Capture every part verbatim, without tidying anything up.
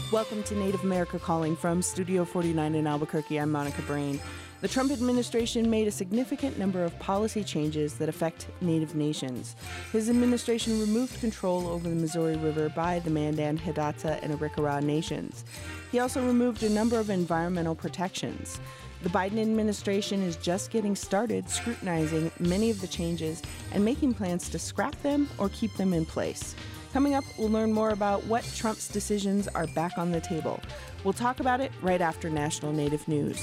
Welcome to Native America Calling from Studio forty-nine in Albuquerque. I'm Monica Brain. The Trump administration made a significant number of policy changes that affect Native nations. His administration removed control over the Missouri River by the Mandan, Hidatsa, and Arikara nations. He also removed a number of environmental protections. The Biden administration is just getting started scrutinizing many of the changes and making plans to scrap them or keep them in place. Coming up, we'll learn more about what Trump's decisions are back on the table. We'll talk about it right after National Native News.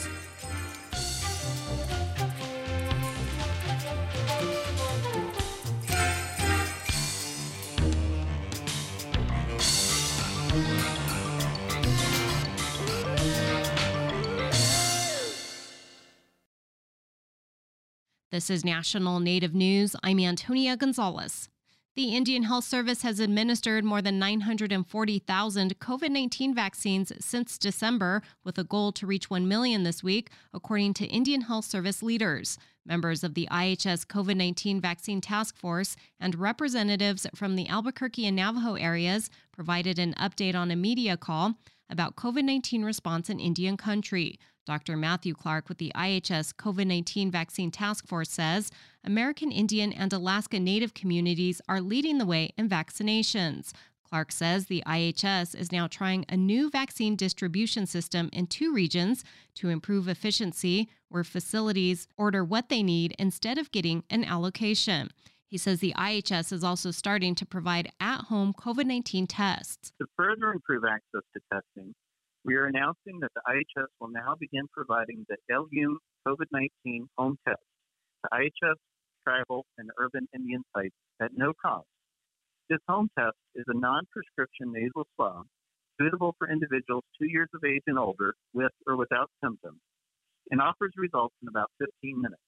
This is National Native News. I'm Antonia Gonzalez. The Indian Health Service has administered more than nine hundred forty thousand COVID nineteen vaccines since December, with a goal to reach one million this week, according to Indian Health Service leaders. Members of the I H S COVID nineteen Vaccine Task Force and representatives from the Albuquerque and Navajo areas provided an update on a media call about COVID nineteen response in Indian country. Doctor Matthew Clark with the I H S COVID nineteen Vaccine Task Force says American Indian and Alaska Native communities are leading the way in vaccinations. Clark says the I H S is now trying a new vaccine distribution system in two regions to improve efficiency, where facilities order what they need instead of getting an allocation. He says the I H S is also starting to provide at-home COVID nineteen tests. To further improve access to testing, we are announcing that the I H S will now begin providing the L U COVID nineteen home test to I H S, tribal, and urban Indian sites at no cost. This home test is a non-prescription nasal swab suitable for individuals two years of age and older with or without symptoms and offers results in about fifteen minutes.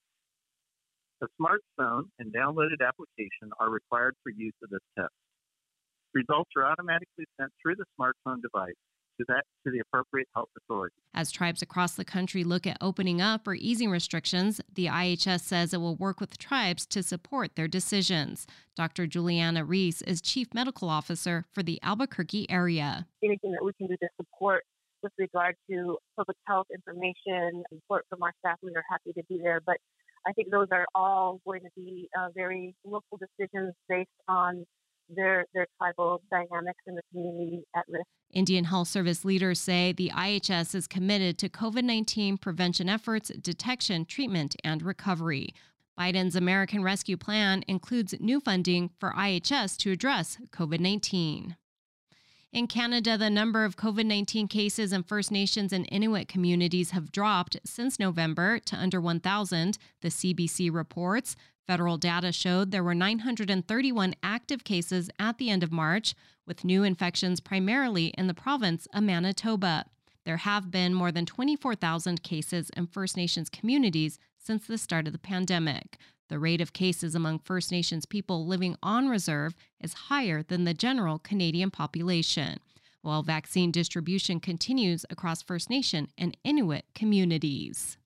A smartphone and downloaded application are required for use of this test. Results are automatically sent through the smartphone device to that to the appropriate health authority. As tribes across the country look at opening up or easing restrictions, the I H S says it will work with tribes to support their decisions. Doctor Juliana Reese is Chief Medical Officer for the Albuquerque area. Anything that we can do to support with regard to public health information, support from our staff, we are happy to be there. But I think those are all going to be uh, very local decisions based on their their tribal dynamics in the community at risk. Indian Health Service leaders say the I H S is committed to COVID nineteen prevention efforts, detection, treatment, and recovery. Biden's American Rescue Plan includes new funding for I H S to address COVID nineteen. In Canada, the number of COVID nineteen cases in First Nations and Inuit communities have dropped since November to under one thousand, the C B C reports. Federal data showed there were nine hundred thirty-one active cases at the end of March, with new infections primarily in the province of Manitoba. There have been more than twenty-four thousand cases in First Nations communities since the start of the pandemic. The rate of cases among First Nations people living on reserve is higher than the general Canadian population, while vaccine distribution continues across First Nation and Inuit communities.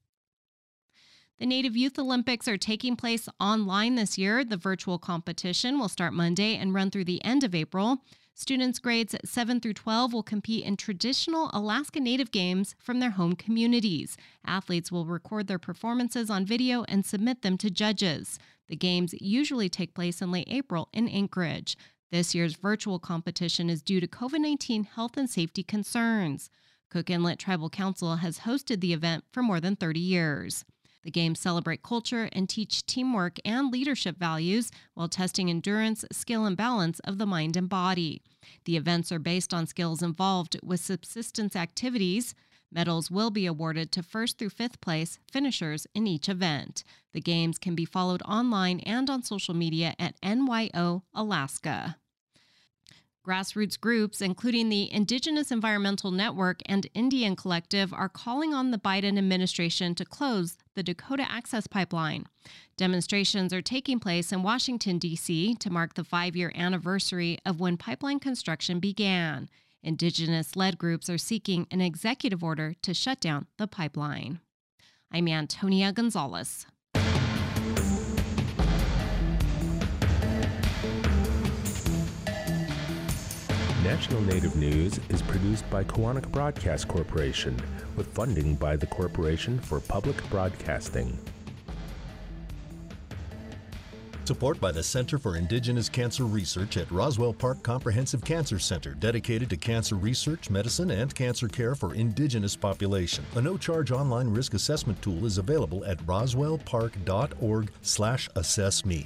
The Native Youth Olympics are taking place online this year. The virtual competition will start Monday and run through the end of April. Students grades seven through twelve will compete in traditional Alaska Native games from their home communities. Athletes will record their performances on video and submit them to judges. The games usually take place in late April in Anchorage. This year's virtual competition is due to COVID nineteen health and safety concerns. Cook Inlet Tribal Council has hosted the event for more than thirty years. The games celebrate culture and teach teamwork and leadership values while testing endurance, skill, and balance of the mind and body. The events are based on skills involved with subsistence activities. Medals will be awarded to first through fifth place finishers in each event. The games can be followed online and on social media at N Y O Alaska. Grassroots groups, including the Indigenous Environmental Network and Indian Collective, are calling on the Biden administration to close the Dakota Access Pipeline. Demonstrations are taking place in Washington, D C to mark the five-year anniversary of when pipeline construction began. Indigenous-led groups are seeking an executive order to shut down the pipeline. I'm Antonia Gonzalez. National Native News is produced by Koahnic Broadcast Corporation with funding by the Corporation for Public Broadcasting. Support by the Center for Indigenous Cancer Research at Roswell Park Comprehensive Cancer Center, dedicated to cancer research, medicine, and cancer care for Indigenous population. A no-charge online risk assessment tool is available at roswellpark.org slash assessme.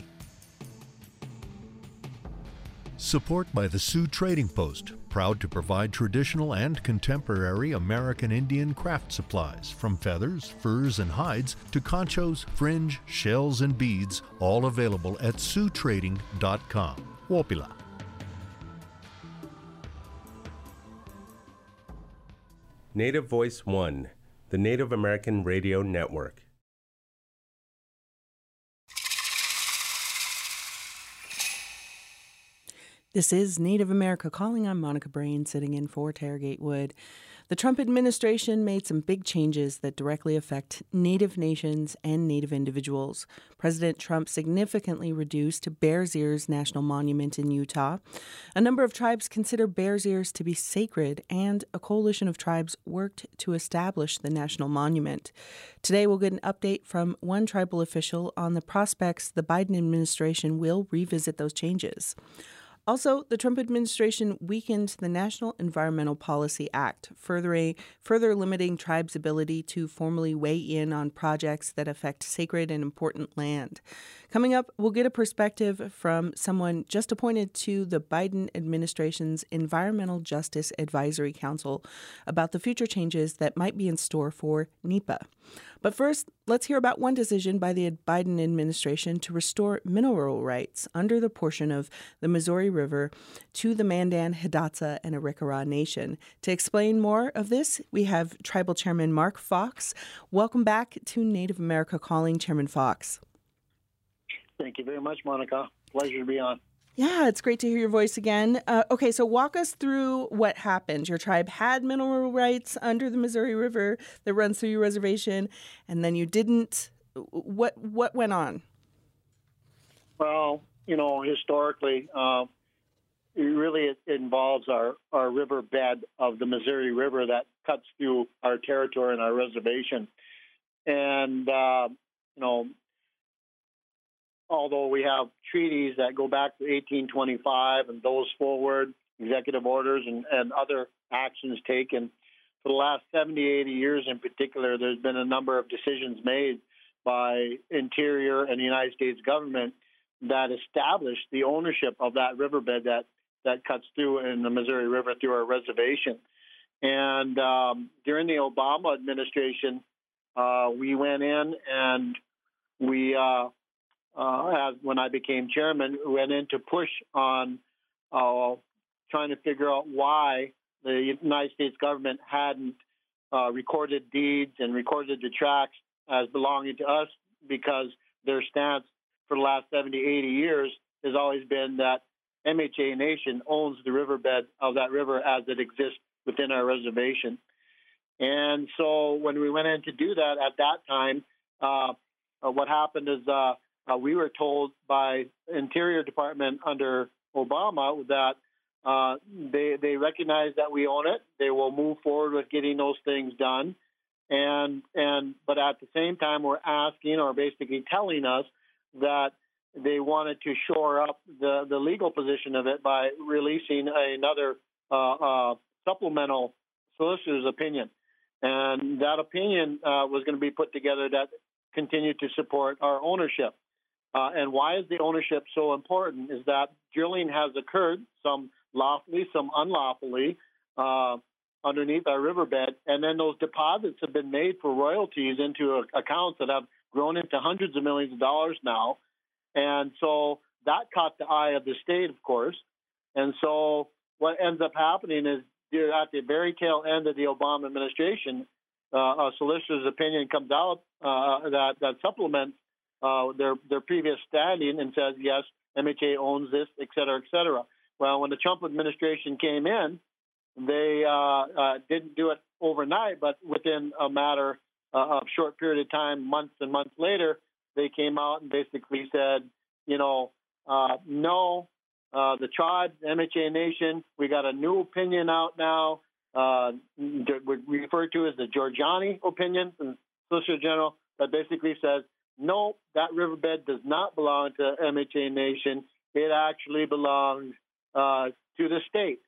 Support by the Sioux Trading Post, proud to provide traditional and contemporary American Indian craft supplies, from feathers, furs, and hides to conchos, fringe, shells, and beads, all available at sioux trading dot com. Wopila. Native Voice One, the Native American Radio Network. This is Native America Calling. I'm Monica Brain, sitting in for Tara Gatewood. The Trump administration made some big changes that directly affect Native nations and Native individuals. President Trump significantly reduced Bears Ears National Monument in Utah. A number of tribes consider Bears Ears to be sacred, and a coalition of tribes worked to establish the national monument. Today, we'll get an update from one tribal official on the prospects the Biden administration will revisit those changes. Also, the Trump administration weakened the National Environmental Policy Act, furthering, further limiting tribes' ability to formally weigh in on projects that affect sacred and important land. Coming up, we'll get a perspective from someone just appointed to the Biden administration's Environmental Justice Advisory Council about the future changes that might be in store for NEPA. But first, let's hear about one decision by the Biden administration to restore mineral rights under the portion of the Missouri River to the Mandan, Hidatsa, and Arikara Nation. To explain more of this, we have Tribal Chairman Mark Fox. Welcome back to Native America Calling, Chairman Fox. Thank you very much, Monica. Pleasure to be on. Yeah, it's great to hear your voice again. Uh, okay, so walk us through what happened. Your tribe had mineral rights under the Missouri River that runs through your reservation, and then you didn't. What what went on? Well, you know, historically, uh, it really it involves our, our river bed of the Missouri River that cuts through our territory and our reservation. And, uh, you know, although we have treaties that go back to eighteen twenty-five and those forward, executive orders and, and other actions taken, for the last seventy, eighty years in particular, there's been a number of decisions made by Interior and the United States government that established the ownership of that riverbed that, that cuts through in the Missouri River through our reservation. And um, during the Obama administration, uh, we went in and we uh, Uh, as when I became chairman, went in to push on uh, trying to figure out why the United States government hadn't uh, recorded deeds and recorded the tracts as belonging to us, because their stance for the last seventy, eighty years has always been that M H A Nation owns the riverbed of that river as it exists within our reservation. And so when we went in to do that at that time, uh, uh, what happened is uh, Uh, we were told by Interior Department under Obama that uh, they they recognize that we own it. They will move forward with getting those things done, and and but at the same time, we're asking, or basically telling us, that they wanted to shore up the, the legal position of it by releasing another uh, uh, supplemental solicitor's opinion, and that opinion uh, was going to be put together that continued to support our ownership. Uh, and why is the ownership so important is that drilling has occurred, some lawfully, some unlawfully, uh, underneath our riverbed. And then those deposits have been made for royalties into accounts that have grown into hundreds of millions of dollars now. And so that caught the eye of the state, of course. And so what ends up happening is at the very tail end of the Obama administration, uh, a solicitor's opinion comes out uh, that, that supplements Uh, their their previous standing and says, yes, M H A owns this, et cetera, et cetera. Well, when the Trump administration came in, they uh, uh, didn't do it overnight, but within a matter uh, of short period of time, months and months later, they came out and basically said, you know, uh, no, uh, the tribes, M H A Nation. We got a new opinion out now, uh, we refer to as the Giorgiani opinion from the Solicitor General, that basically says, no, that riverbed does not belong to M H A Nation. It actually belongs uh, to the state.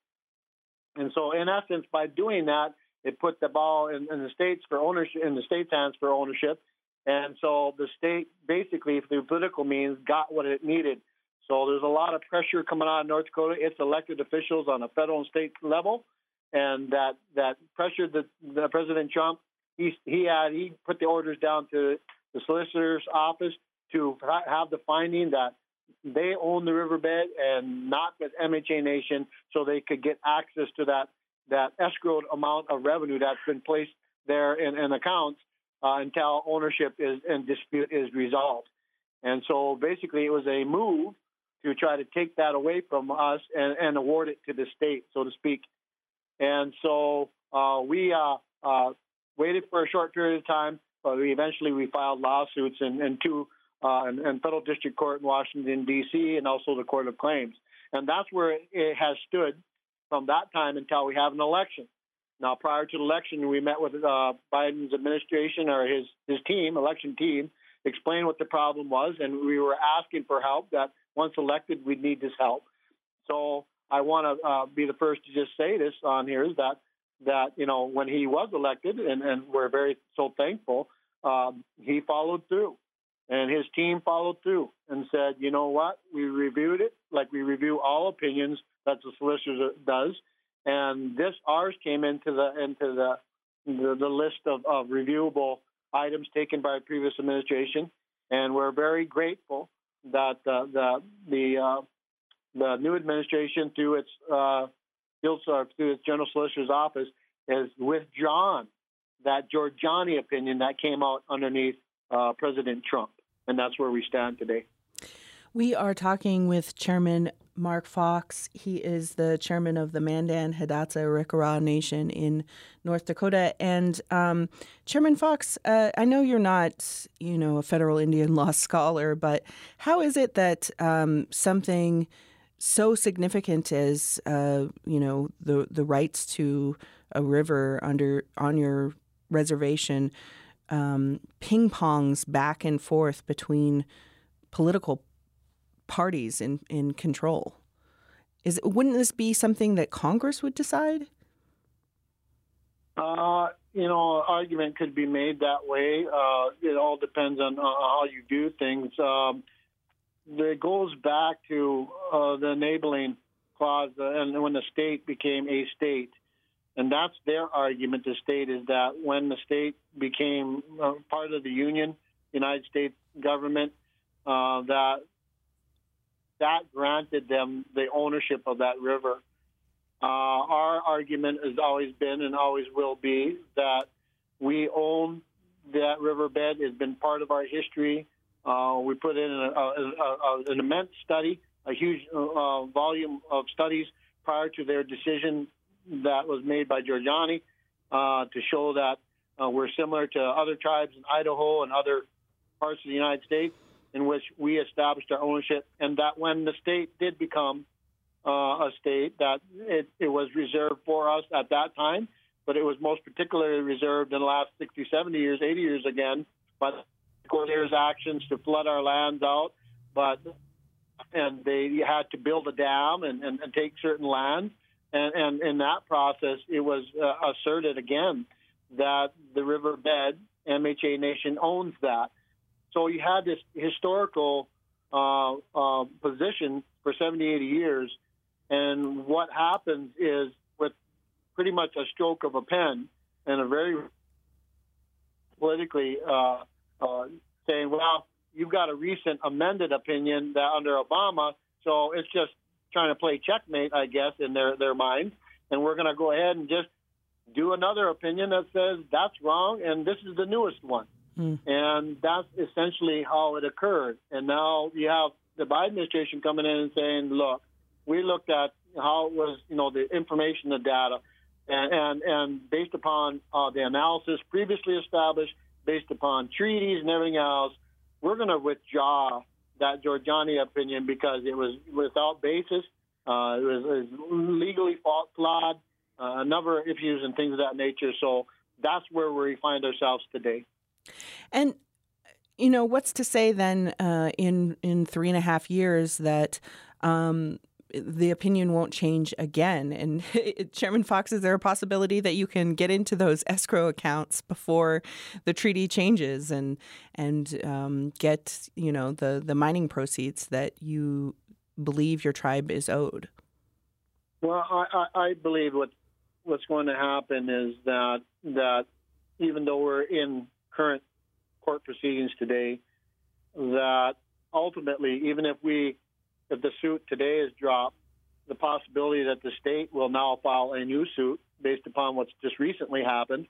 And so, in essence, by doing that, it put the ball in, in the states for ownership, in the state's hands for ownership. And so, the state basically, through political means, got what it needed. So, there's a lot of pressure coming out of North Dakota. It's elected officials on a federal and state level, and that that pressured the, the President Trump. He he had he put the orders down to the solicitor's office to have the finding that they own the riverbed and not with M H A Nation, so they could get access to that that escrowed amount of revenue that's been placed there in, in accounts uh, until ownership is and dispute is resolved. And so basically, it was a move to try to take that away from us and, and award it to the state, so to speak. And so uh, we uh, uh, waited for a short period of time, but we eventually we filed lawsuits in, in two uh, in, in federal district court in Washington, D C, and also the Court of Claims. And that's where it has stood from that time until we have an election. Now, prior to the election, we met with uh, Biden's administration or his, his team, election team, explained what the problem was, and we were asking for help, that once elected, we'd need this help. So I want to uh, be the first to just say this on here is that, that you know, when he was elected, and, and we're very so thankful, um, he followed through. And his team followed through and said, you know what, we reviewed it like we review all opinions that the solicitor does. And this, ours came into the into the the, the list of, of reviewable items taken by the previous administration. And we're very grateful that uh, the the uh, the new administration, through its uh, through its General Solicitor's Office, has withdrawn that Giorgiani opinion that came out underneath uh, President Trump. And that's where we stand today. We are talking with Chairman Mark Fox. He is the chairman of the Mandan Hidatsa Arikara Nation in North Dakota. And um, Chairman Fox, uh, I know you're not, you know, a federal Indian law scholar, but how is it that um, something so significant as, uh, you know, the the rights to a river under on your reservation um, ping-pongs back and forth between political parties in, in control? Is wouldn't this be something that Congress would decide? Uh, you know, argument could be made that way. Uh, it all depends on uh, how you do things. Um, it goes back to uh, the enabling clause, uh, and when the state became a state. And that's their argument, the state, is that when the state became uh, part of the Union, United States government, uh, that that granted them the ownership of that river. Uh, our argument has always been and always will be that we own that riverbed. It's been part of our history. Uh, we put in a, a, a, an immense study, a huge uh, volume of studies prior to their decision that was made by Giorgiani uh, to show that uh, we're similar to other tribes in Idaho and other parts of the United States, in which we established our ownership, and that when the state did become uh, a state, that it, it was reserved for us at that time, but it was most particularly reserved in the last sixty, seventy years, eighty years again, by the Corsair's actions to flood our lands out, but and they had to build a dam and, and, and take certain lands. And, and in that process, it was uh, asserted again that the riverbed, M H A Nation, owns that. So you had this historical uh, uh, position for seventy, eighty years. And what happens is, with pretty much a stroke of a pen and a very politically uh, uh, saying, well, you've got a recent amended opinion that under Obama, so it's just trying to play checkmate, I guess, in their, their minds. And we're going to go ahead and just do another opinion that says that's wrong, and this is the newest one. Mm. And that's essentially how it occurred. And now you have the Biden administration coming in and saying, look, we looked at how it was, you know, the information, the data, and, and, and based upon uh, the analysis previously established, based upon treaties and everything else, we're going to withdraw that Giorgiani opinion because it was without basis. Uh, it, was, it was legally flawed, uh, a number of issues and things of that nature. So that's where we find ourselves today. And, you know, what's to say then uh, in, in three and a half years that um, the opinion won't change again? And Chairman Fox, is there a possibility that you can get into those escrow accounts before the treaty changes and and um, get, you know, the, the mining proceeds that you believe your tribe is owed? Well, I, I, I believe what what's going to happen is that that even though we're in current court proceedings today, that ultimately, even if we if the suit today is dropped, the possibility that the state will now file a new suit based upon what's just recently happened,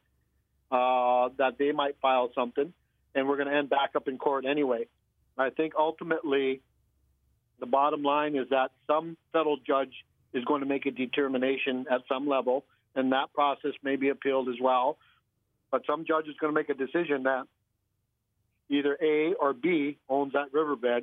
uh, that they might file something, and we're going to end back up in court anyway. I think ultimately, the bottom line is that some federal judge is going to make a determination at some level, and that process may be appealed as well. But some judge is going to make a decision that either A or B owns that riverbed,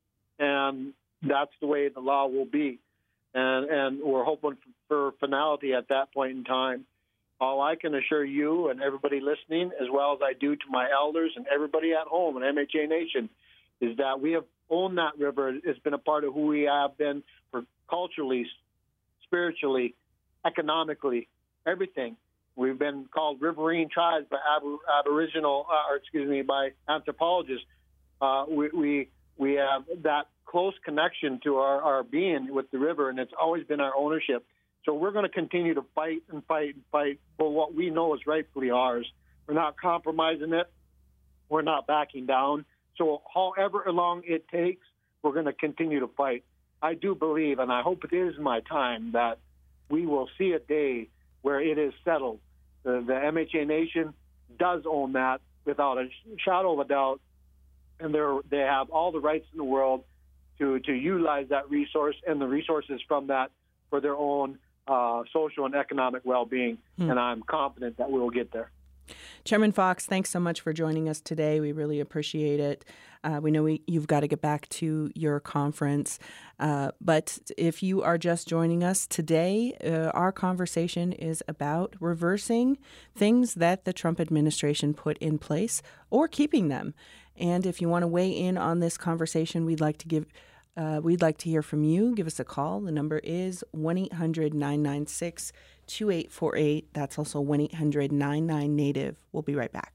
and that's the way the law will be. And, and we're hoping for finality at that point in time. All I can assure you and everybody listening, as well as I do to my elders and everybody at home in M H A Nation, is that we have owned that river. It's been a part of who we have been for culturally, spiritually, economically, everything. We've been called riverine tribes by ab- Aboriginal, uh, or excuse me, by anthropologists. Uh, we, we we have that close connection to our, our being with the river, and it's always been our ownership. So we're going to continue to fight and fight and fight for what we know is rightfully ours. We're not compromising it. We're not backing down. So however long it takes, we're going to continue to fight. I do believe, and I hope it is my time, that we will see a day where it is settled. The, the M H A Nation does own that without a shadow of a doubt, and they're, they have all the rights in the world to, to utilize that resource and the resources from that for their own uh, social and economic well-being, hmm. and I'm confident that we will get there. Chairman Fox, thanks so much for joining us today. We really appreciate it. Uh, we know we, you've got to get back to your conference, uh, but if you are just joining us today, uh, our conversation is about reversing things that the Trump administration put in place or keeping them. And if you want to weigh in on this conversation, we'd like to give uh, we'd like to hear from you. Give us a call. The number is one eight hundred nine nine six two eight four eight. That's also one eight hundred nine nine Native. We'll be right back.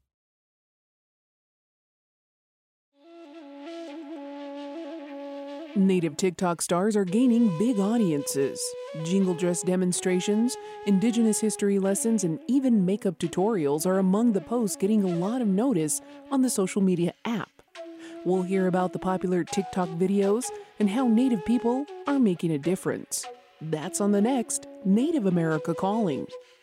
Native TikTok stars are gaining big audiences. Jingle dress demonstrations, Indigenous history lessons, and even makeup tutorials are among the posts getting a lot of notice on the social media app. We'll hear about the popular TikTok videos and how Native people are making a difference. That's on the next Native America Calling.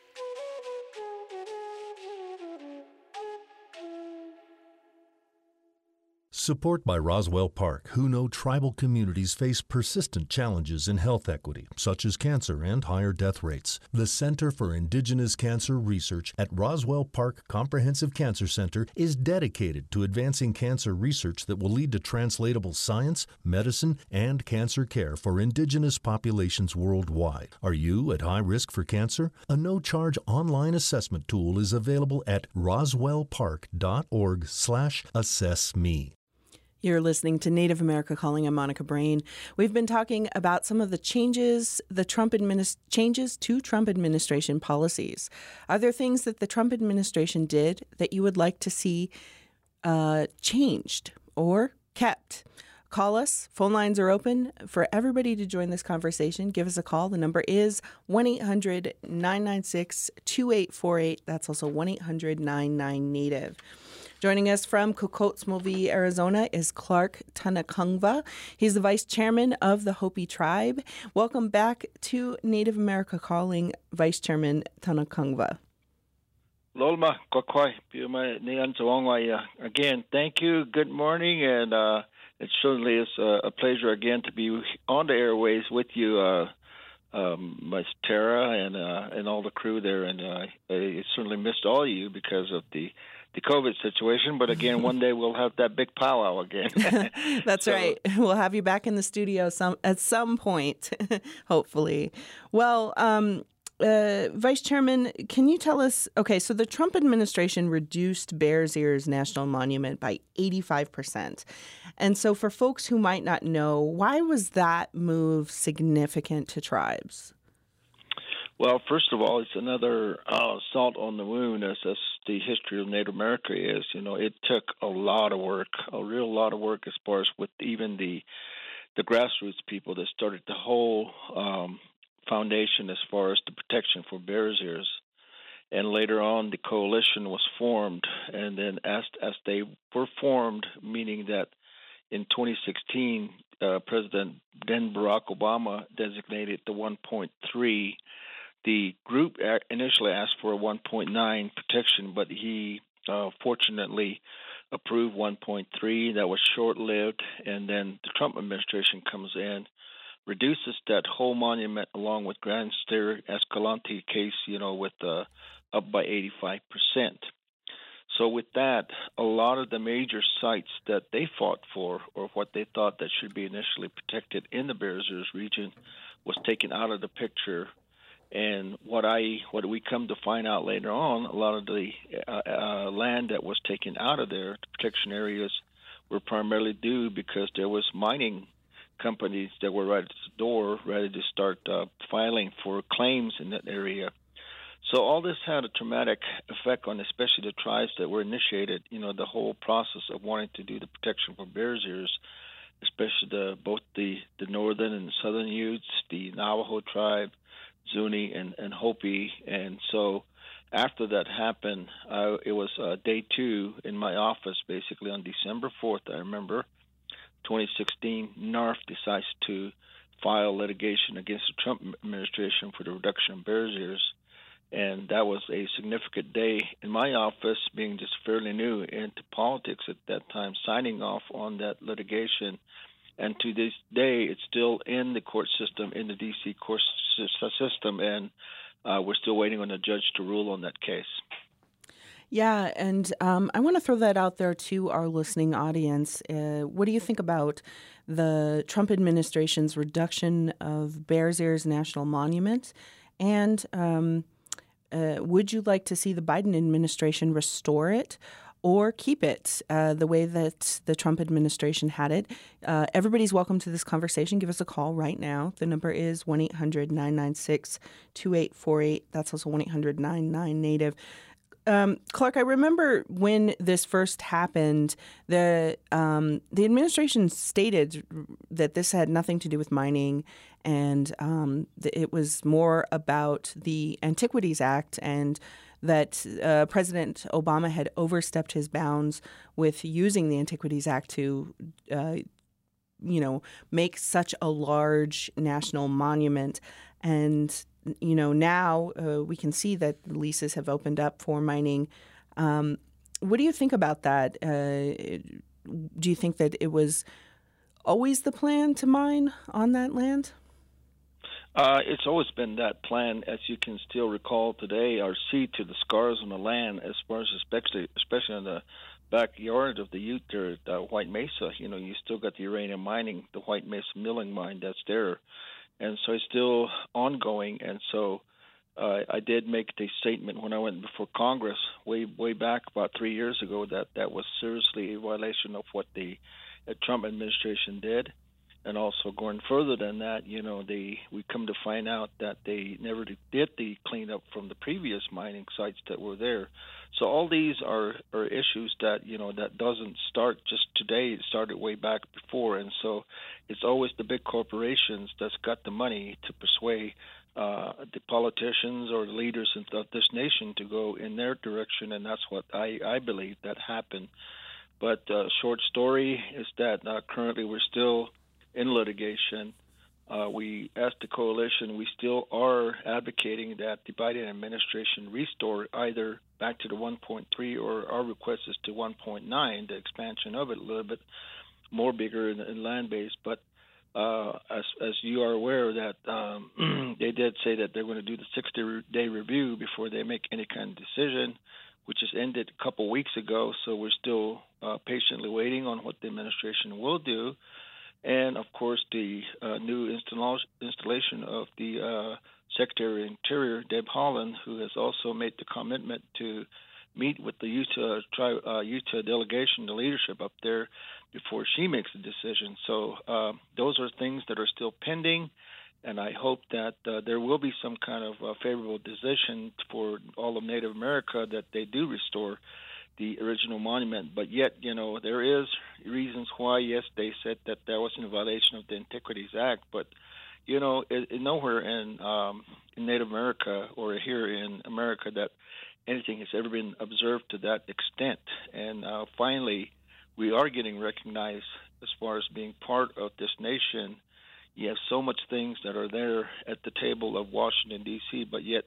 Support by Roswell Park, who know tribal communities face persistent challenges in health equity, such as cancer and higher death rates. The Center for Indigenous Cancer Research at Roswell Park Comprehensive Cancer Center is dedicated to advancing cancer research that will lead to translatable science, medicine, and cancer care for Indigenous populations worldwide. Are you at high risk for cancer? A no-charge online assessment tool is available at roswellpark.org slash assess me. You're listening to Native America Calling. I'm Monica Brain. We've been talking about some of the changes, the Trump administ- changes to Trump administration policies. Are there things that the Trump administration did that you would like to see uh, changed or kept? Call us. Phone lines are open for everybody to join this conversation. Give us a call. The number is one eight hundred nine nine six two eight four eight. That's also one eight hundred nine nine Native. Joining us from Kokotz-Movi, Arizona, is Clark Tanakungva. He's the vice chairman of the Hopi tribe. Welcome back to Native America Calling, Vice Chairman Tanakungva. Lolma, Kokoi, again, thank you. Good morning, and uh, it certainly is a pleasure again to be on the airways with you, uh, um, Miss Tara, and uh, and all the crew there. And uh, I certainly missed all of you because of the the COVID situation. But again, one day we'll have that big powwow again. That's so, right. We'll have you back in the studio some at some point, hopefully. Well, um, uh, Vice Chairman, can you tell us, okay, so the Trump administration reduced Bears Ears National Monument by eighty-five percent. And so for folks who might not know, why was that move significant to tribes? Well, first of all, it's another uh, salt on the wound, as, as the history of Native America is. You know, it took a lot of work, a real lot of work as far as with even the the grassroots people that started the whole um, foundation as far as the protection for Bears Ears. And later on, the coalition was formed, and then as as they were formed, meaning that in twenty sixteen, uh, President then Barack Obama designated the one point three. The group initially asked for a one point nine protection, but he uh, fortunately approved one point three. That was short-lived, and then the Trump administration comes in, reduces that whole monument along with Grand Stair Escalante case, you know, with uh, up by eighty-five percent. So with that, a lot of the major sites that they fought for, or what they thought that should be initially protected in the Bears Ears region, was taken out of the picture. And what I what we come to find out later on, a lot of the uh, uh, land that was taken out of there, the protection areas, were primarily due because there was mining companies that were right at the door, ready to start uh, filing for claims in that area. So all this had a traumatic effect on especially the tribes that were initiated, you know, the whole process of wanting to do the protection for Bears Ears, especially the both the, the northern and southern Utes, the Navajo tribe, Zuni, and, and Hopi. And so after that happened, uh, it was uh, day two in my office, basically on December fourth, I remember, twenty sixteen, N A R F decides to file litigation against the Trump administration for the reduction of Bears Ears. And that was a significant day in my office, being just fairly new into politics at that time, signing off on that litigation. And to this day, it's still in the court system, in the D C court system, and uh, we're still waiting on a judge to rule on that case. Yeah, and um, I want to throw that out there to our listening audience. Uh, what do you think about the Trump administration's reduction of Bears Ears National Monument? And um, uh, would you like to see the Biden administration restore it or keep it uh, the way that the Trump administration had it? Uh, everybody's welcome to this conversation. Give us a call right now. The number is one eight hundred nine nine six two eight four eight. That's also one eight hundred nine nine Native. Um, Clark, I remember when this first happened, the um, the administration stated that this had nothing to do with mining, and um, it was more about the Antiquities Act, and that uh, President Obama had overstepped his bounds with using the Antiquities Act to, uh, you know, make such a large national monument. And you know, now uh, we can see that leases have opened up for mining. Um, what do you think about that? Uh, do you think that it was always the plan to mine on that land? Uh, it's always been that plan. As you can still recall today, or see to the scars on the land, as far as especially, especially in the backyard of the Ute there at uh, White Mesa. You know, you still got the uranium mining, the White Mesa milling mine that's there. And so it's still ongoing. And so uh, I did make the statement when I went before Congress way way back about three years ago that that was seriously a violation of what the uh, Trump administration did. And also going further than that, you know, they we come to find out that they never did the cleanup from the previous mining sites that were there. So all these are, are issues that, you know, that doesn't start just today. It started way back before. And so it's always the big corporations that's got the money to persuade uh, the politicians or the leaders of this nation to go in their direction. And that's what I, I believe that happened. But uh, short story is that uh, currently we're still in litigation. Uh, we, as the coalition, we still are advocating that the Biden administration restore either back to the one point three, or our request is to one point nine, the expansion of it a little bit more bigger in, in land base. But uh, as, as you are aware that um, they did say that they're going to do the sixty-day review before they make any kind of decision. which has ended a couple weeks ago. So we're still uh, patiently waiting on what the administration will do. And, of course, the uh, new install- installation of the uh, Secretary of Interior, Deb Haaland, who has also made the commitment to meet with the Utah tri- uh, Utah delegation, the leadership up there, before she makes a decision. So uh, those are things that are still pending, and I hope that uh, there will be some kind of uh, favorable decision for all of Native America that they do restore the original monument. But yet, you know, there is reasons why, yes, they said that that was in violation of the Antiquities Act, but you know, it, it nowhere in, um, in Native America or here in America that anything has ever been observed to that extent. And uh, finally, we are getting recognized as far as being part of this nation. You have so much things that are there at the table of Washington, D C, but yet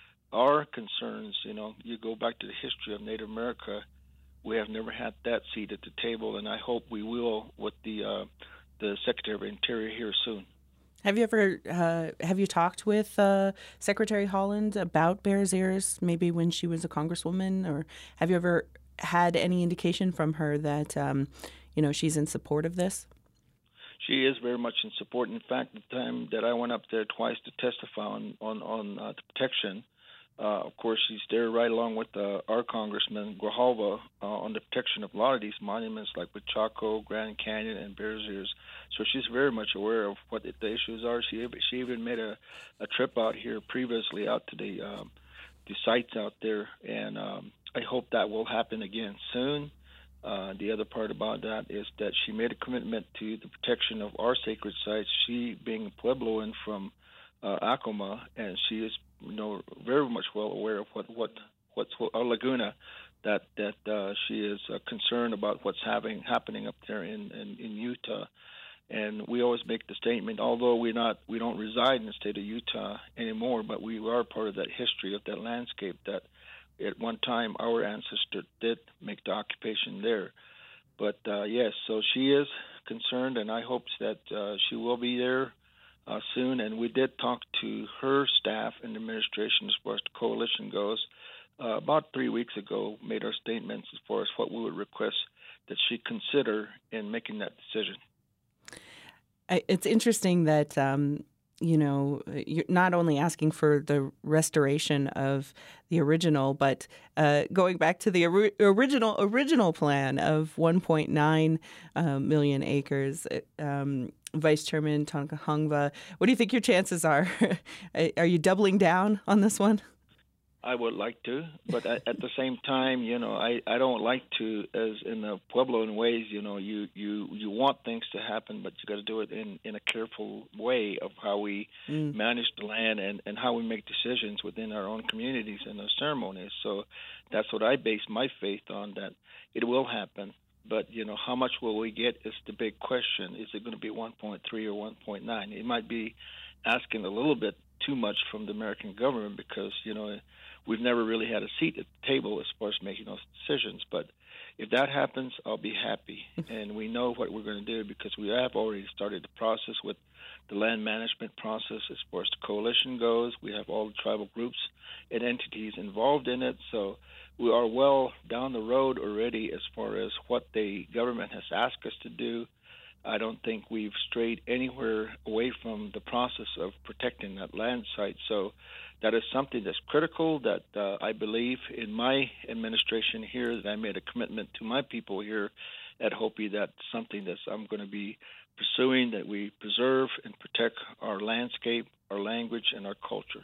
our concerns, you know, you go back to the history of Native America, we have never had that seat at the table, and I hope we will with the uh, the Secretary of Interior here soon. Have you ever uh, have you talked with uh, Secretary Haaland about Bears Ears, maybe when she was a congresswoman, or have you ever had any indication from her that um, you know she's in support of this? She is very much in support. In fact, the time that I went up there twice to testify on on, on uh, the protection, uh, of course, she's there right along with uh, our Congressman Grijalva uh, on the protection of a lot of these monuments, like with Chaco, Grand Canyon, and Bears Ears. So she's very much aware of what the issues are. She she even made a, a trip out here previously out to the um, the sites out there, and um, I hope that will happen again soon. Uh, the other part about that is that she made a commitment to the protection of our sacred sites. She, being a Puebloan from uh, Acoma, and she is, you know, very much well aware of what what what's our Laguna, that that uh, she is uh, concerned about what's having happening up there in, in, in Utah. And we always make the statement, although we're not, we don't reside in the state of Utah anymore, but we are part of that history of that landscape that at one time our ancestor did make the occupation there. But uh, yes, so she is concerned, and I hope that uh, she will be there uh, soon. And we did talk to her staff and administration as far as the coalition goes. Uh, about three weeks ago, made our statements as far as what we would request that she consider in making that decision. It's interesting that, um, you know, you're not only asking for the restoration of the original, but uh, going back to the ori- original original plan of one point nine uh, million acres. Um, Vice Chairman Tonkakhangva, what do you think your chances are? Are you doubling down on this one? I would like to, but at, at the same time, you know, I, I don't like to, as in the Puebloan ways, you know, you, you, you want things to happen, but you got to do it in, in a careful way of how we mm. manage the land and, and how we make decisions within our own communities and our ceremonies. So that's what I base my faith on, that it will happen. But, you know, how much will we get is the big question. Is it going to be one point three or one point nine? It might be asking a little bit too much from the American government because, you know, we've never really had a seat at the table as far as making those decisions. But if that happens, I'll be happy. And we know what we're going to do because we have already started the process with the land management process as far as the coalition goes. We have all the tribal groups and entities involved in it. So we are well down the road already as far as what the government has asked us to do. I don't think we've strayed anywhere away from the process of protecting that land site. So that is something that's critical that uh, I believe in my administration here, that I made a commitment to my people here at Hopi, that's something that I'm going to be pursuing, that we preserve and protect our landscape, our language, and our culture.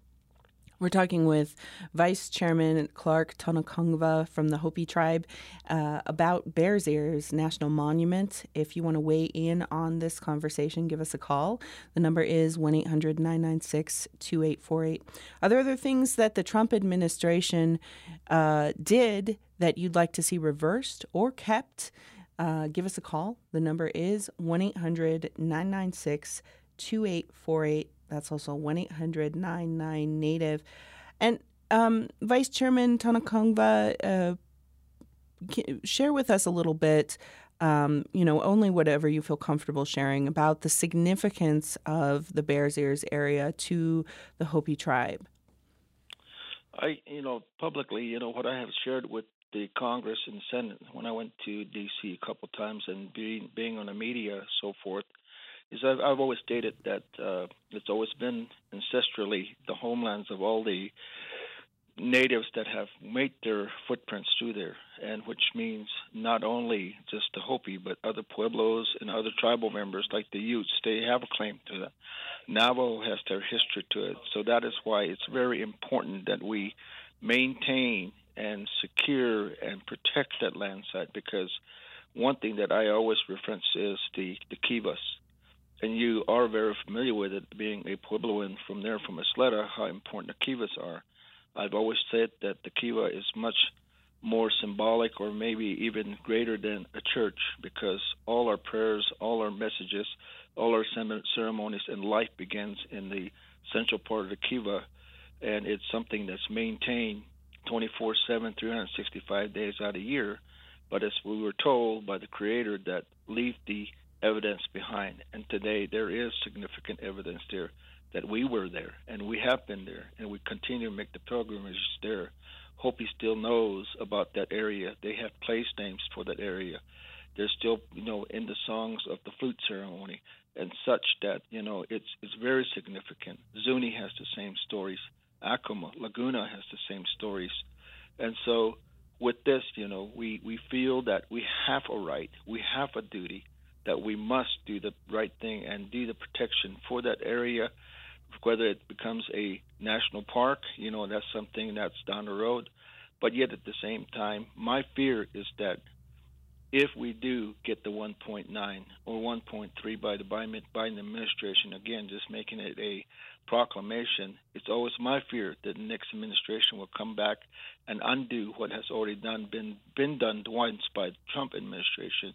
We're talking with Vice Chairman Clark Tonkakhangva from the Hopi tribe uh, about Bears Ears National Monument. If you want to weigh in on this conversation, give us a call. The number is one eight hundred nine nine six two eight four eight. Are there other things that the Trump administration uh, did that you'd like to see reversed or kept? Uh, give us a call. The number is one eight hundred nine nine six two eight four eight. That's also one eight hundred nine nine Native. And um, Vice Chairman Tonkakhangva, uh, share with us a little bit, um, you know, only whatever you feel comfortable sharing about the significance of the Bears Ears area to the Hopi tribe. I, you know, publicly, you know, what I have shared with the Congress and Senate when I went to D C a couple times and being being on the media, so forth, is I've, I've always stated that uh, it's always been ancestrally the homelands of all the natives that have made their footprints through there, and which means not only just the Hopi, but other Pueblos and other tribal members like the Utes. They have a claim to that. Navajo has their history to it. So that is why it's very important that we maintain and secure and protect that land site, because one thing that I always reference is the, the Kivas. And you are very familiar with it, being a Puebloan from there, from Isleta, how important the Kivas are. I've always said that the Kiva is much more symbolic, or maybe even greater than a church, because all our prayers, all our messages, all our ceremonies and life begins in the central part of the Kiva, and it's something that's maintained twenty-four seven, three hundred sixty-five days out of the year. But as we were told by the Creator, that leave the evidence behind, and today there is significant evidence there that we were there, and we have been there, and we continue to make the pilgrimage there. Hopi still knows about that area. They have place names for that area. They're still, you know, in the songs of the flute ceremony and such that, you know, it's it's very significant. Zuni has the same stories. Acoma, Laguna has the same stories. And so with this, you know, we, we feel that we have a right, we have a duty, that we must do the right thing and do the protection for that area. Whether it becomes a national park, you know, that's something that's down the road. But yet at the same time, my fear is that if we do get the one point nine or one point three by the Biden administration, again, just making it a proclamation, it's always my fear that the next administration will come back and undo what has already done been been done once by the Trump administration.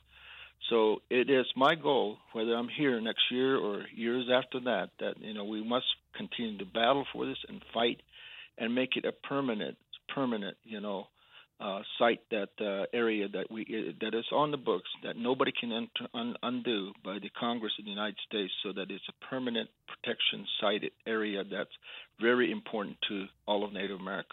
So it is my goal, whether I'm here next year or years after that, that, you know, we must continue to battle for this and fight and make it a permanent, permanent, you know, uh, site, that uh, area that we that is on the books, that nobody can un- un- undo by the Congress of the United States, so that it's a permanent protection site area that's very important to all of Native America.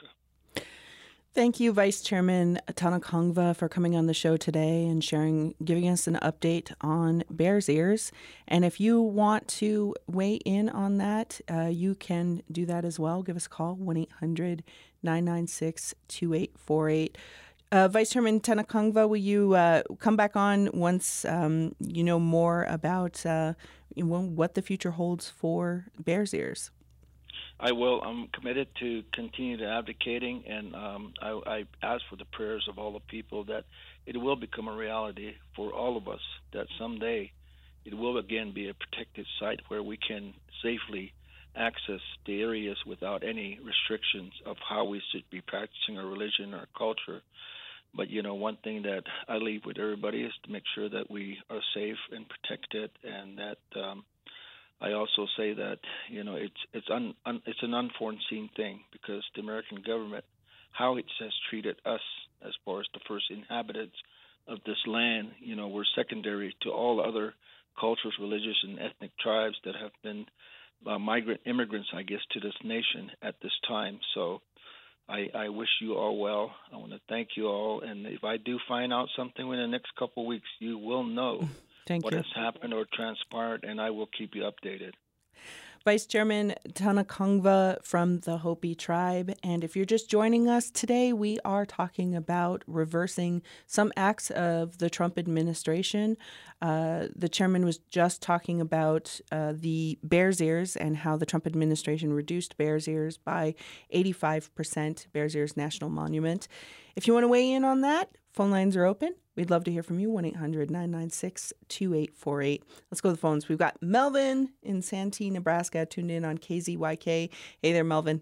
Thank you, Vice Chairman Tanakangva, for coming on the show today and sharing, giving us an update on Bears Ears. And if you want to weigh in on that, uh, you can do that as well. Give us a call, one eight hundred nine nine six two eight four eight. Uh, Vice Chairman Tanakangva, will you uh, come back on once um, you know more about uh, what the future holds for Bears Ears? I will. I'm committed to continue to advocating, and um, I, I ask for the prayers of all the people that it will become a reality for all of us, that someday it will again be a protected site where we can safely access the areas without any restrictions of how we should be practicing our religion or culture. But, you know, one thing that I leave with everybody is to make sure that we are safe and protected, and that um, I also say that, you know, it's it's un, un, it's an unforeseen thing, because the American government, how it has treated us as far as the first inhabitants of this land, you know, we're secondary to all other cultures, religious, and ethnic tribes that have been uh, migrant immigrants, I guess, to this nation at this time. So I, I wish you all well. I want to thank you all. And if I do find out something in the next couple of weeks, you will know Thank what you. has happened or transpired, and I will keep you updated. Vice Chairman Tanakangva from the Hopi tribe. And if you're just joining us today, we are talking about reversing some acts of the Trump administration. Uh, the chairman was just talking about uh, the Bears Ears and how the Trump administration reduced Bears Ears by eighty-five percent, Bears Ears National Monument. If you want to weigh in on that, phone lines are open. We'd love to hear from you, one eight hundred nine nine six two eight four eight. Let's go to the phones. We've got Melvin in Santee, Nebraska, tuned in on K Z Y K. Hey there, Melvin.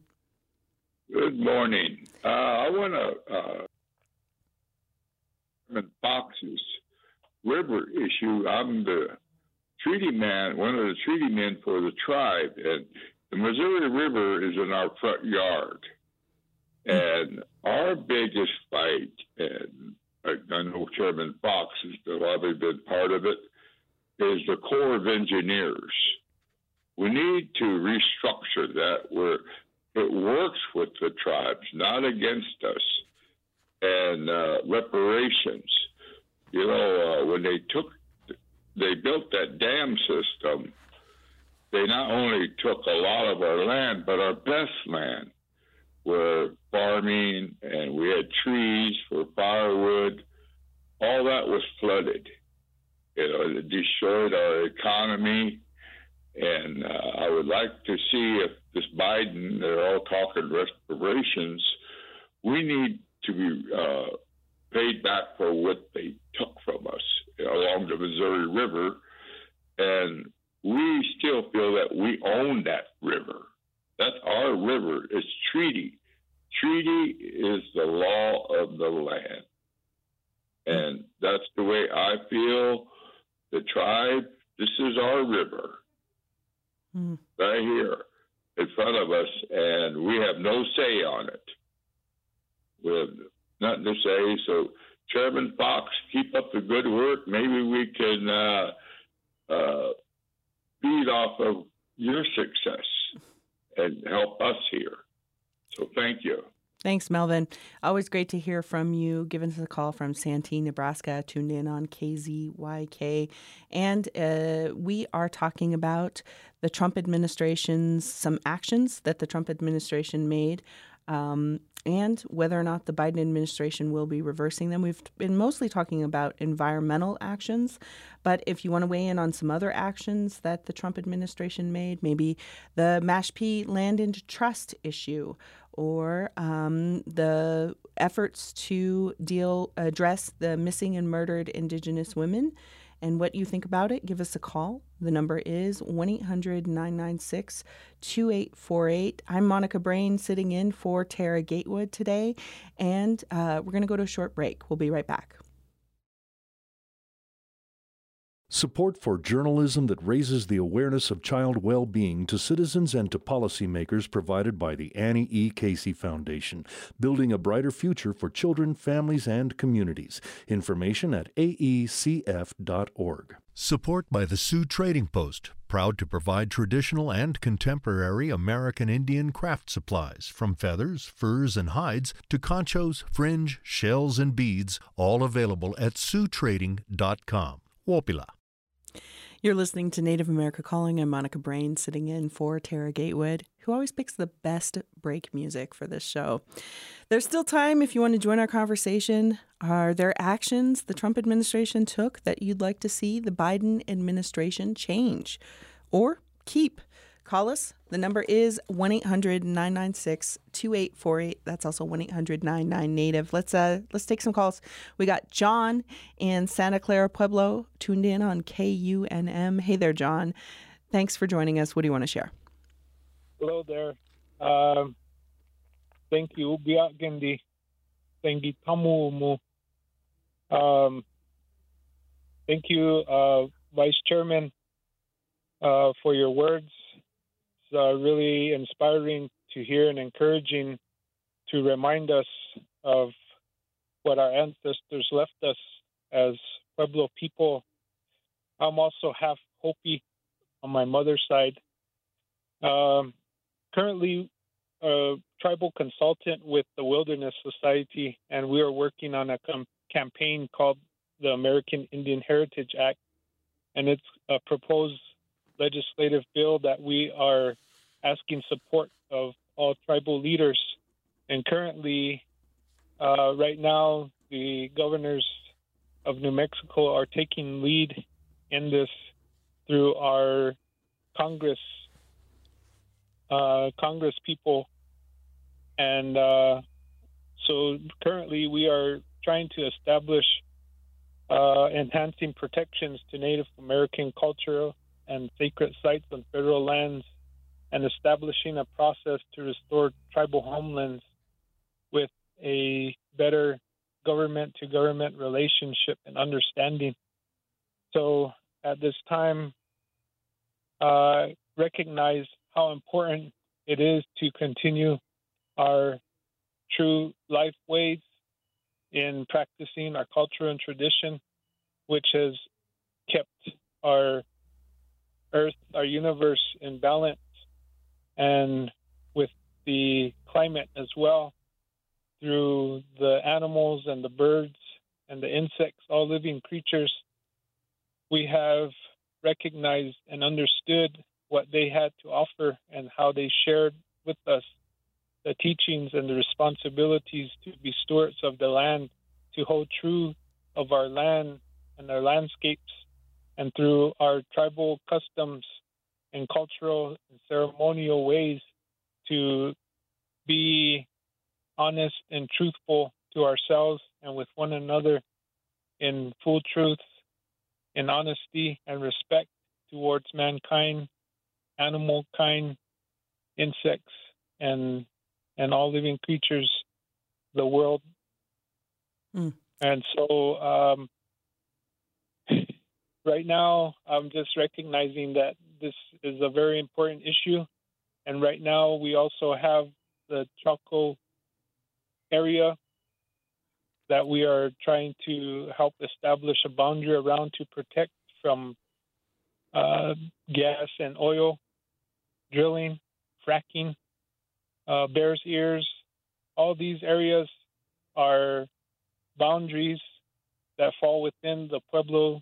Good morning. Uh, I want to uh, Fox's river issue. I'm the treaty man, one of the treaty men for the tribe, and the Missouri River is in our front yard. And our biggest fight, and I know Chairman Fox has probably been part of it, is the Corps of Engineers. We need to restructure that where it works with the tribes, not against us. And uh, reparations, you know, uh, when they took, they built that dam system, they not only took a lot of our land, but our best land, where farming and we had trees for firewood, all that was flooded. You know, it destroyed our economy. And uh, I would like to see if this Biden, they're all talking reparations, we need to be uh, paid back for what they took from us, you know, along the Missouri River. And we still feel that we own that river. That's our river. It's treaty. Treaty is the law of the land. And that's the way I feel. The tribe, this is our river. Mm. Right here in front of us, and we have no say on it. We have nothing to say. So, Chairman Fox, keep up the good work. Maybe we can uh, uh, feed off of your success and help us here. So, thank you. Thanks, Melvin. Always great to hear from you. Give us a call from Santee, Nebraska, tuned in on K Z Y K. And uh, we are talking about the Trump administration's, some actions that the Trump administration made, um, and whether or not the Biden administration will be reversing them. We've been mostly talking about environmental actions, but if you want to weigh in on some other actions that the Trump administration made, maybe the Mashpee land into trust issue, or um, the efforts to deal address the missing and murdered Indigenous women, and what you think about it, give us a call. The number is one eight hundred nine nine six two eight four eight. I'm Monica Brain, sitting in for Tara Gatewood today, and uh, we're going to go to a short break. We'll be right back. Support for journalism that raises the awareness of child well-being to citizens and to policymakers provided by the Annie E. Casey Foundation, building a brighter future for children, families, and communities. Information at A E C F dot org. Support by the Sioux Trading Post, proud to provide traditional and contemporary American Indian craft supplies, from feathers, furs, and hides to conchos, fringe, shells, and beads, all available at sioux trading dot com. Wopila. You're listening to Native America Calling. I'm Monica Brain, sitting in for Tara Gatewood, who always picks the best break music for this show. There's still time if you want to join our conversation. Are there actions the Trump administration took that you'd like to see the Biden administration change or keep? Call us. The number is one eight hundred nine nine six two eight four eight. That's also one eight hundred nine nine Native. Let's uh let's take some calls. We got John in Santa Clara Pueblo, tuned in on K U N M. Hey there, John. Thanks for joining us. What do you want to share? Hello there. Um, thank you. Biagendi. Thank you. Tamu. Um, thank you, uh, Vice Chairman, uh, for your words. It's uh, really inspiring to hear and encouraging to remind us of what our ancestors left us as Pueblo people. I'm also half Hopi on my mother's side. Um, currently a tribal consultant with the Wilderness Society, and we are working on a com- campaign called the American Indian Heritage Act, and it's a proposed legislative bill that we are asking support of all tribal leaders. And currently, uh, right now, the governors of New Mexico are taking lead in this through our Congress, uh, Congress people. And uh, so currently we are trying to establish uh, enhancing protections to Native American cultural and sacred sites on federal lands, and establishing a process to restore tribal homelands with a better government-to-government relationship and understanding. So at this time, uh, recognize how important it is to continue our true life ways in practicing our culture and tradition, which has kept our earth, our universe in balance, and with the climate as well through the animals and the birds and the insects, all living creatures. We have recognized and understood what they had to offer and how they shared with us the teachings and the responsibilities to be stewards of the land, to hold true of our land and our landscapes, and through our tribal customs and cultural and ceremonial ways to be honest and truthful to ourselves and with one another in full truth, in honesty and respect towards mankind, animal kind, insects, and and all living creatures, the world. Mm. And so um, right now, I'm just recognizing that this is a very important issue. And right now, we also have the Chalco area that we are trying to help establish a boundary around to protect from uh, gas and oil drilling, fracking, uh, Bears Ears. All these areas are boundaries that fall within the Pueblo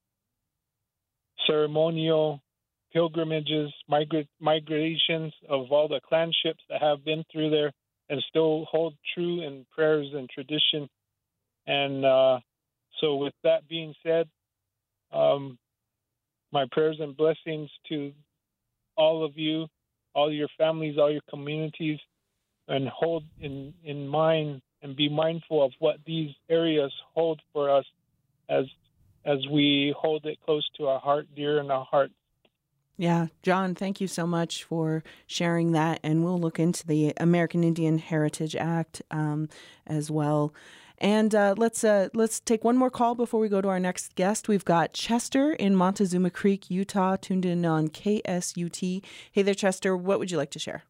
ceremonial pilgrimages, migra- migrations of all the clan ships that have been through there and still hold true in prayers and tradition. And uh, so with that being said, um, my prayers and blessings to all of you, all your families, all your communities, and hold in, in mind and be mindful of what these areas hold for us as as we hold it close to our heart, dear in our heart. Yeah, John, thank you so much for sharing that. And we'll look into the American Indian Heritage Act um, as well. And uh, let's uh, let's take one more call before we go to our next guest. We've got Chester in Montezuma Creek, Utah, tuned in on K S U T. Hey there, Chester. What would you like to share?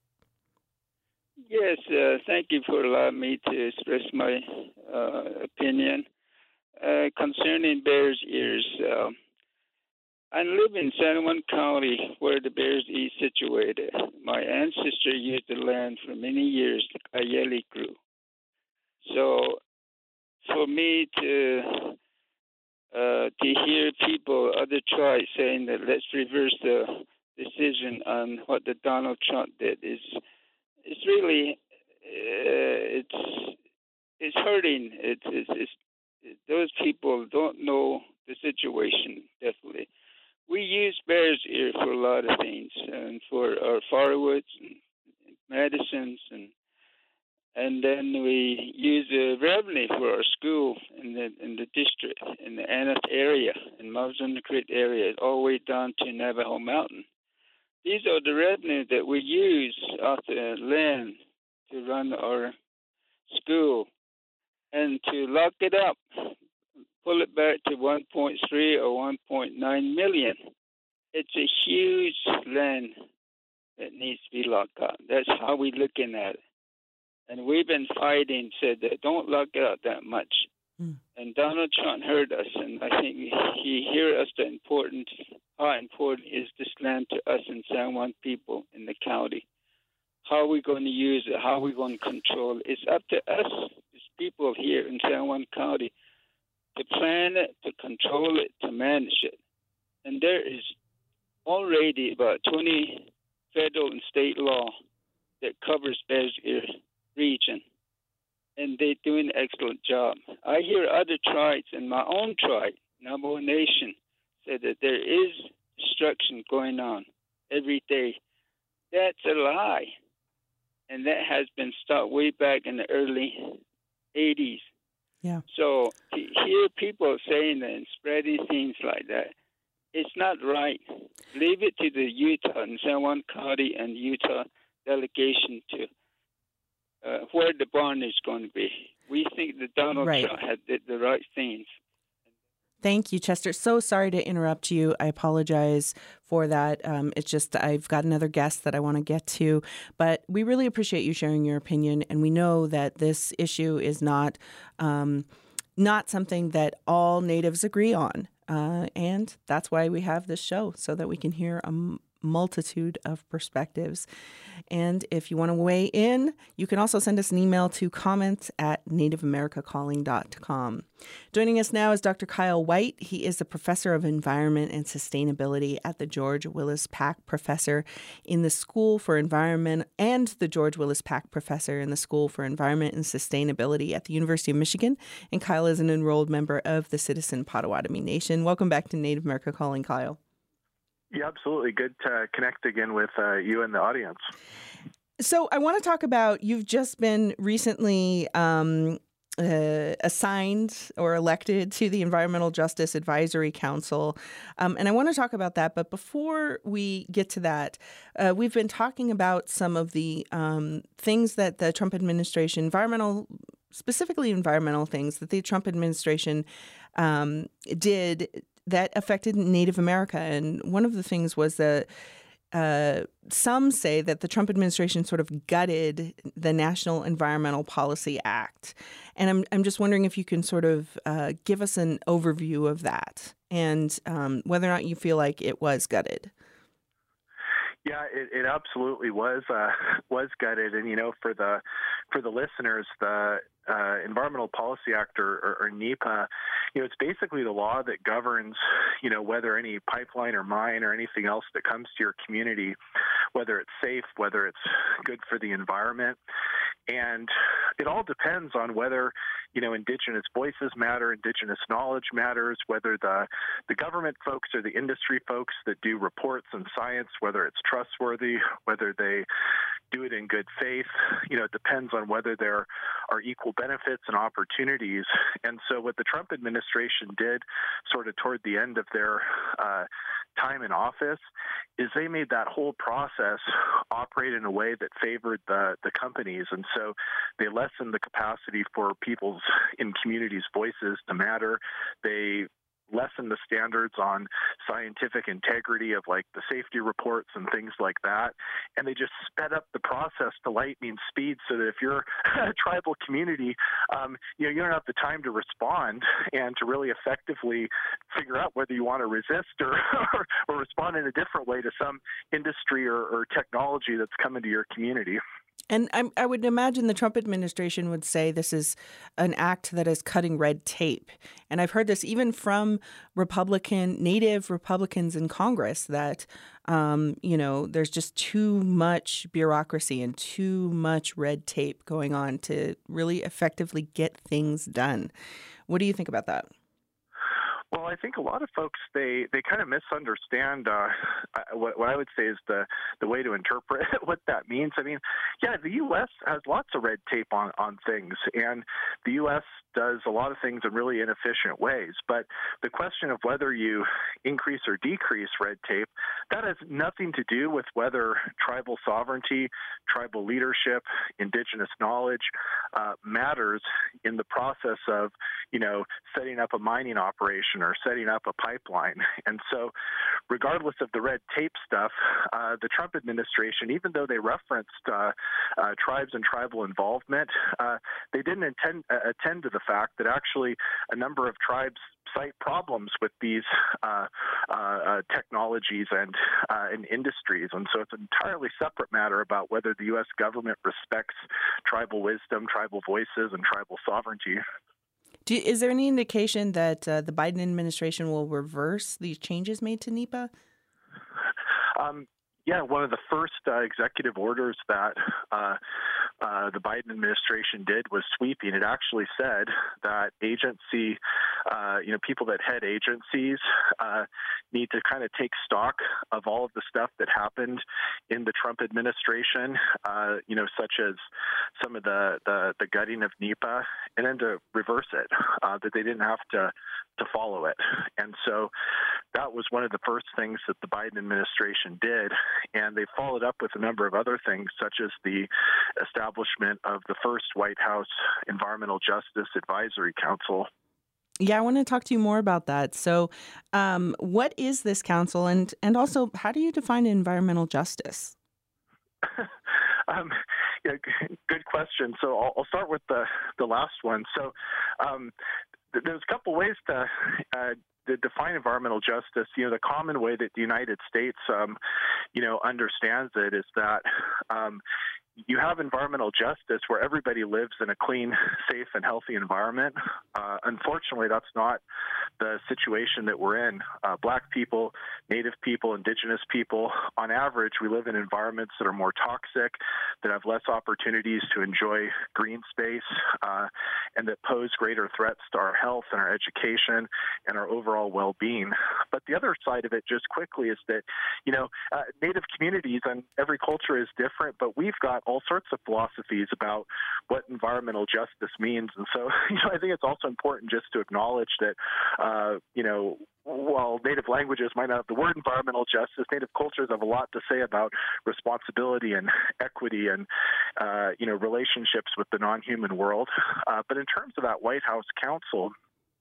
Yes, uh, thank you for allowing me to express my uh, opinion uh, concerning Bears Ears. Uh, I live in San Juan County, where the Bears Ears is situated. My ancestor used the land for many years, the Cayeli grew. So for me to uh, to hear people, other tribes saying that let's reverse the decision on what the Donald Trump did is it's really uh, it's it's hurting. It's, it's, it's it, those people don't know the situation. Definitely, we use Bears Ear for a lot of things, and for our firewoods and medicines and. And then we use the revenue for our school in the in the district, in the Aneth area, in Montezuma Creek area, all the way down to Navajo Mountain. These are the revenue that we use off the land to run our school. And to lock it up, pull it back to one point three or one point nine million. It's a huge land that needs to be locked up. That's how we're looking at it. And we've been fighting, said that don't lock it up that much. Mm. And Donald Trump heard us, and I think he heard us the importance, how important is this land to us in San Juan people in the county. How are we going to use it? How are we going to control it? It's up to us, as people here in San Juan County, to plan it, to control it, to manage it. And there is already about twenty federal and state law that covers Bears Ear region, and they're doing an excellent job. I hear other tribes, and my own tribe, Navajo Nation, said that there is destruction going on every day. That's a lie, and that has been stopped way back in the early eighties. Yeah. So to hear people saying that and spreading things like that, it's not right. Leave it to the Utah and San Juan County and Utah delegation to Uh, where the barn is going to be. We think that Donald right. Trump had did the right things. Thank you, Chester. So sorry to interrupt you. I apologize for that. Um, it's just I've got another guest that I want to get to. But we really appreciate you sharing your opinion. And we know that this issue is not um, not something that all Natives agree on. Uh, and that's why we have this show, so that we can hear a multitude of perspectives. And if you want to weigh in, you can also send us an email to comments at native america calling dot com. Joining us now is Doctor Kyle White. He is the professor of environment and sustainability at the George Willis Pack Professor in the School for Environment and the George Willis Pack Professor in the School for Environment and Sustainability at the University of Michigan. And Kyle is an enrolled member of the Citizen Potawatomi Nation. Welcome back to Native America Calling, Kyle. Yeah, absolutely. Good to connect again with uh, you and the audience. So I want to talk about, you've just been recently um, uh, assigned or elected to the Environmental Justice Advisory Council. Um, and I want to talk about that. But before we get to that, uh, we've been talking about some of the um, things that the Trump administration, environmental, specifically environmental things that the Trump administration um, did that affected Native America. And one of the things was that uh, some say that the Trump administration sort of gutted the National Environmental Policy Act. And I'm I'm just wondering if you can sort of uh, give us an overview of that and um, whether or not you feel like it was gutted. Yeah, it, it absolutely was uh, was gutted, and you know, for the for the listeners, the uh, Environmental Policy Act, or, or, or NEPA, you know, it's basically the law that governs, you know, whether any pipeline or mine or anything else that comes to your community, whether it's safe, whether it's good for the environment, and it all depends on whether, you know, Indigenous voices matter, Indigenous knowledge matters, whether the the government folks or the industry folks that do reports and science, whether it's trustworthy, whether they do it in good faith. You know, it depends on whether there are equal benefits and opportunities. And so what the Trump administration did sort of toward the end of their uh, time in office is they made that whole process operate in a way that favored the, the companies. And so they lessened the capacity for people's in communities' voices to matter. They lessen the standards on scientific integrity of like the safety reports and things like that. And they just sped up the process to lightning speed so that if you're a tribal community, um, you know, you don't have the time to respond and to really effectively figure out whether you want to resist or, or, or respond in a different way to some industry or, or technology that's coming to your community. And I, I would imagine the Trump administration would say this is an act that is cutting red tape. And I've heard this even from Republican, native Republicans in Congress that, um, you know, there's just too much bureaucracy and too much red tape going on to really effectively get things done. What do you think about that? Well, I think a lot of folks, they, they kind of misunderstand uh, what, what I would say is the, the way to interpret what that means. I mean, yeah, the U S has lots of red tape on, on things, and the U S does a lot of things in really inefficient ways. But the question of whether you increase or decrease red tape, that has nothing to do with whether tribal sovereignty, tribal leadership, Indigenous knowledge uh, matters in the process of, you know, setting up a mining operation or setting up a pipeline. And so regardless of the red tape stuff, uh, the Trump administration, even though they referenced uh, uh, tribes and tribal involvement, uh, they didn't intend, uh, attend to the fact that actually a number of tribes cite problems with these uh, uh, uh, technologies and, uh, and industries. And so it's an entirely separate matter about whether the U S government respects tribal wisdom, tribal voices, and tribal sovereignty. Do, is there any indication that uh, the Biden administration will reverse these changes made to NEPA? Um, yeah, one of the first uh, executive orders that uh, uh, the Biden administration did was sweeping. It actually said that agency, uh, you know, people that head agencies uh, need to kind of take stock of all of the stuff that happened in the Trump administration, uh, you know, such as some of the, the, the gutting of NEPA, and then to reverse it, uh, that they didn't have to, to follow it. And so that was one of the first things that the Biden administration did. And they followed up with a number of other things, such as the establishment of the first White House Environmental Justice Advisory Council. Yeah, I want to talk to you more about that. So um, what is this council, and, and also how do you define environmental justice? um, yeah, good question. So I'll, I'll start with the, the last one. So um, there's a couple ways to uh, to define environmental justice, you know, the common way that the United States, um, you know, understands it is that um, you have environmental justice where everybody lives in a clean, safe, and healthy environment. Uh, unfortunately, that's not the situation that we're in. Uh, Black people, Native people, Indigenous people, on average, we live in environments that are more toxic, that have less opportunities to enjoy green space, uh, and that pose greater threats to our health and our education and our overall well-being. But the other side of it, just quickly, is that, you know, uh, Native communities, and every culture is different, but we've got all sorts of philosophies about what environmental justice means. And so, you know, I think it's also important just to acknowledge that, uh, you know, while Native languages might not have the word environmental justice, Native cultures have a lot to say about responsibility and equity and, uh, you know, relationships with the non-human world. Uh, but in terms of that White House Council,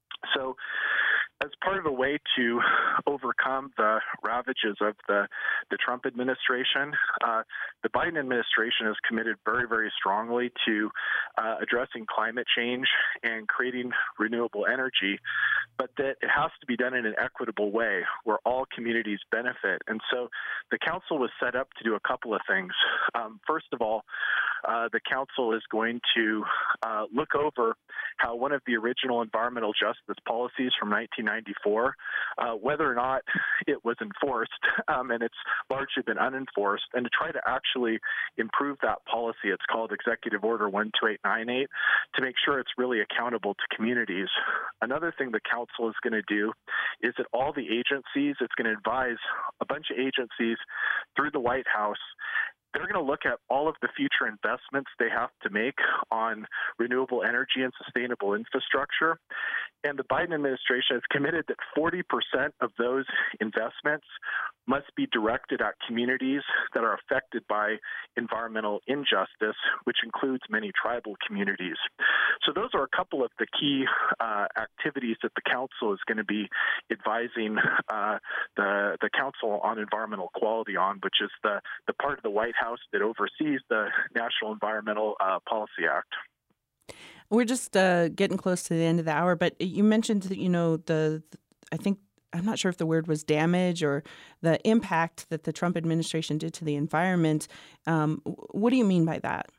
so as part of a way to overcome the ravages of the, the Trump administration, uh, the Biden administration is committed very, very strongly to uh, addressing climate change and creating renewable energy, but that it has to be done in an equitable way where all communities benefit. And so the council was set up to do a couple of things. Um, first of all, uh, the council is going to uh, look over how one of the original environmental justice policies from nineteen ninety-four, uh, whether or not it was enforced, um, and it's largely been unenforced, and to try to actually improve that policy. It's called Executive Order one two eight nine eight, to make sure it's really accountable to communities. Another thing the council is going to do is that all the agencies, it's going to advise a bunch of agencies through the White House. They're going to look at all of the future investments they have to make on renewable energy and sustainable infrastructure. And the Biden administration has committed that forty percent of those investments must be directed at communities that are affected by environmental injustice, which includes many tribal communities. So those are a couple of the key uh, activities that the council is going to be advising uh, the, the Council on Environmental Quality on, which is the, the part of the White House that oversees the National Environmental uh, Policy Act. We're just uh, getting close to the end of the hour, but you mentioned, you know, the, I think, I'm not sure if the word was damage or the impact that the Trump administration did to the environment. Um, what do you mean by that?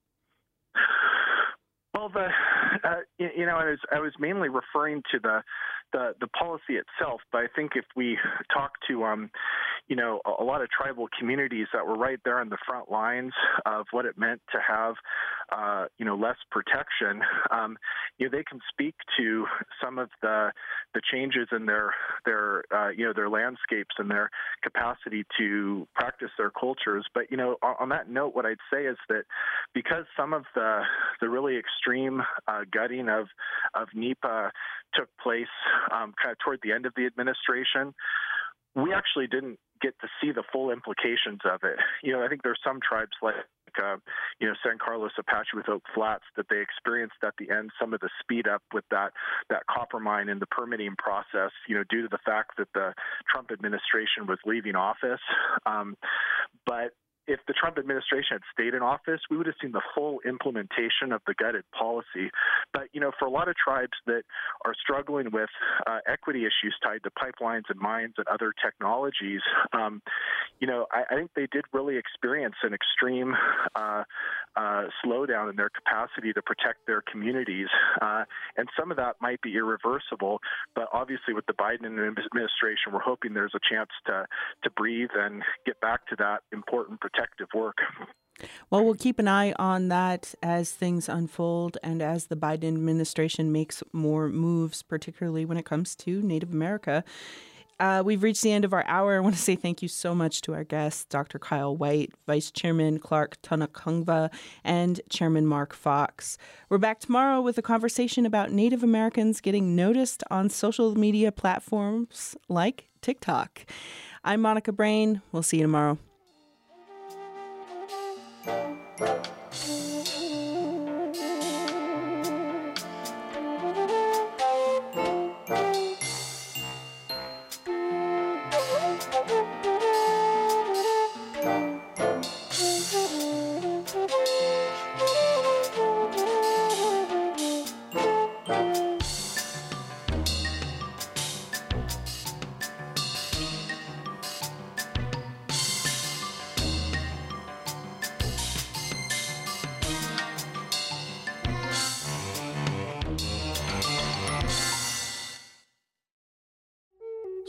Well, the uh, you know, I was I was mainly referring to the, the the policy itself, but I think if we talk to um, you know, a lot of tribal communities that were right there on the front lines of what it meant to have, uh, you know, less protection, um, you know, they can speak to some of the the changes in their their uh, you know, their landscapes and their capacity to practice their cultures. But you know, on, on that note, what I'd say is that because some of the the really extreme uh, gutting of of NEPA took place um, kind of toward the end of the administration, we actually didn't get to see the full implications of it. You know, I think there's some tribes like, uh, you know, San Carlos Apache with Oak Flats that they experienced at the end some of the speed up with that that copper mine in the permitting process, you know, due to the fact that the Trump administration was leaving office. Um, but if the Trump administration had stayed in office, we would have seen the full implementation of the gutted policy. But, you know, for a lot of tribes that are struggling with uh, equity issues tied to pipelines and mines and other technologies, um, you know, I, I think they did really experience an extreme uh, uh, slowdown in their capacity to protect their communities. Uh, and some of that might be irreversible. But obviously with the Biden administration, we're hoping there's a chance to, to breathe and get back to that important protection. Protective work. Well, we'll keep an eye on that as things unfold and as the Biden administration makes more moves, particularly when it comes to Native America. Uh, we've reached the end of our hour. I want to say thank you so much to our guests, Doctor Kyle White, Vice Chairman Clark Tunakungva, and Chairman Mark Fox. We're back tomorrow with a conversation about Native Americans getting noticed on social media platforms like TikTok. I'm Monica Brain. We'll see you tomorrow.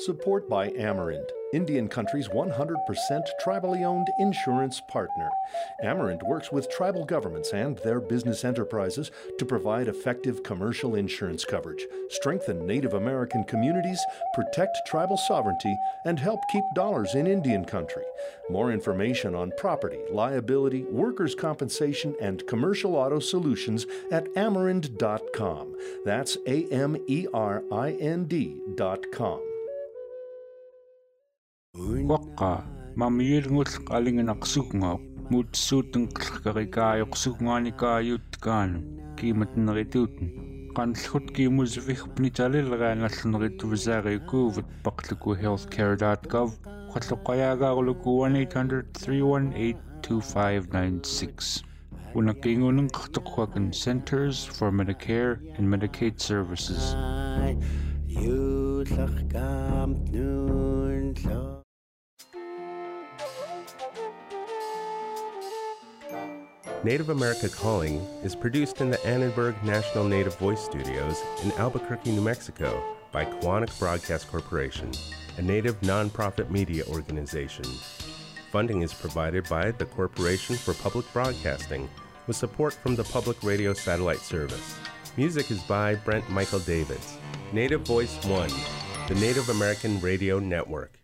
Support by Amarant, Indian Country's one hundred percent tribally owned insurance partner. Amarant works with tribal governments and their business enterprises to provide effective commercial insurance coverage, strengthen Native American communities, protect tribal sovereignty, and help keep dollars in Indian Country. More information on property, liability, workers' compensation, and commercial auto solutions at amarand dot com. That's A M E R I N D dot com. Waqqa mamiyilngul qalinganaqsugnga mutsuutun qlqarikaayoqsugnaanikaajuutkaanu kiimatnerituutun qanllhut kiimusvihpnitalilraanallnerituvisaariukuuvut paqluku healthcare dot gov qalluqayaagaarluku one eight hundred three one eight two five nine six unakiingununqartoqwakan Centers for Medicare and Medicaid Services. Native America Calling is produced in the Annenberg National Native Voice Studios in Albuquerque, New Mexico by Koahnic Broadcast Corporation, a Native nonprofit media organization. Funding is provided by the Corporation for Public Broadcasting with support from the Public Radio Satellite Service. Music is by Brent Michael Davids. Native Voice One, the Native American Radio Network.